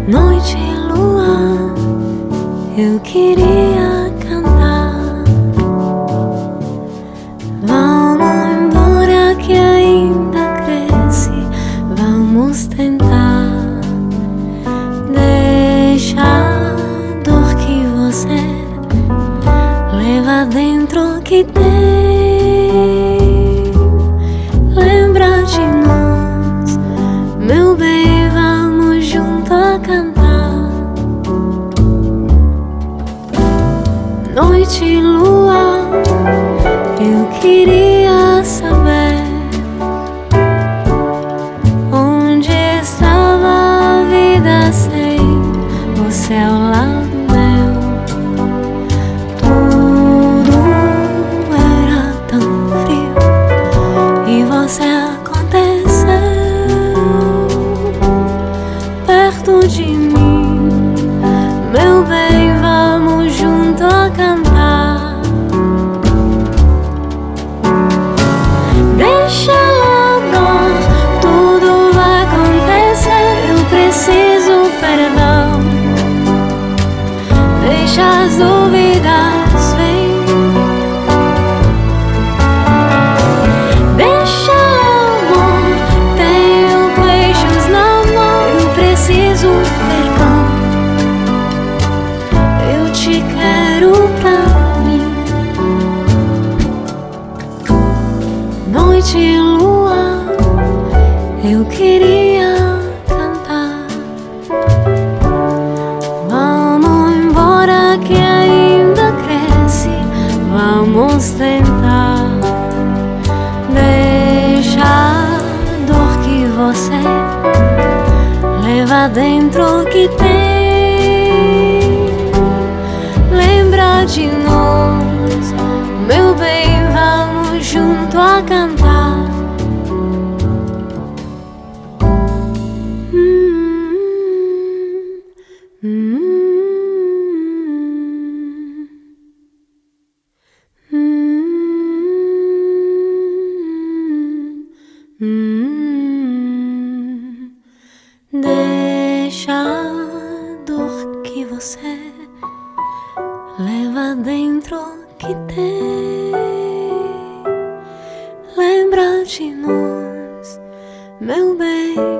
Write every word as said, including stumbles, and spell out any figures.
Noite e lua, eu queria cantar. Vamos embora que ainda cresce, vamos tentar. Deixa a dor que você leva dentro que tem. Lembra de nós, meu bem, vamos junto a cantar. Noite e lua, eu queria saber onde estava a vida sem você ao lado meu. Tudo era tão frio e você aconteceu perto de mim, meu bem, vamos junto a cantar. Deixa a dor, tudo vai acontecer, eu preciso perdão. Deixa as dúvidas vir. Deixa amor, tenho beijos na mão, eu preciso perdão. Eu te quero pra mim. Noite e lua, eu queria cantar. Vamos embora que ainda cresce, vamos tentar. Deixa a dor que você leva dentro que tem. Lembra de nós, meu bem, vamos junto a cantar. Hum, hum, hum, hum. Deixa a dor que você leva dentro que tem. Lembra de nós, meu bem.